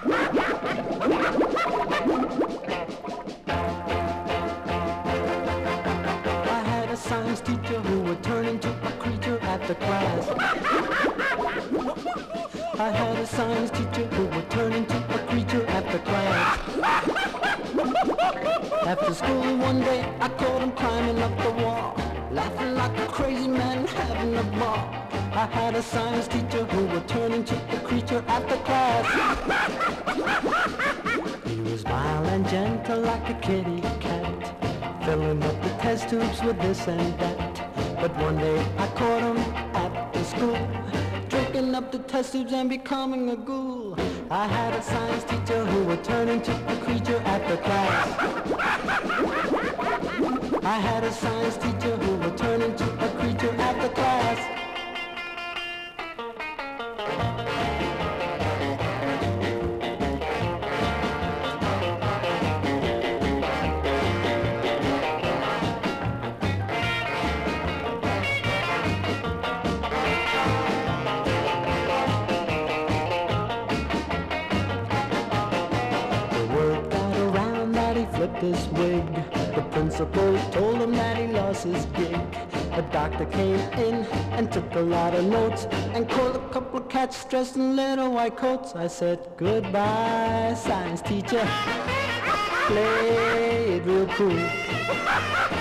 I had a science teacher who would turn into a creature after class. I had a science teacher who would turn into a creature after class. After school one day, I caught him climbing up the wall, laughing like a crazy man having a ball. I had a science teacher who would turn into a creature after class. He was mild and gentle like a kitty cat, filling up the test tubes with this and that. But one day I caught him at the school, drinking up the test tubes and becoming a ghoul. I had a science teacher who would turn into a creature after class. I had a science teacher who would turn into a creature after class. His wig. The principal told him that he lost his gig. A doctor came in and took a lot of notes and called a couple of cats dressed in little white coats. I said, goodbye, science teacher. Play it real cool.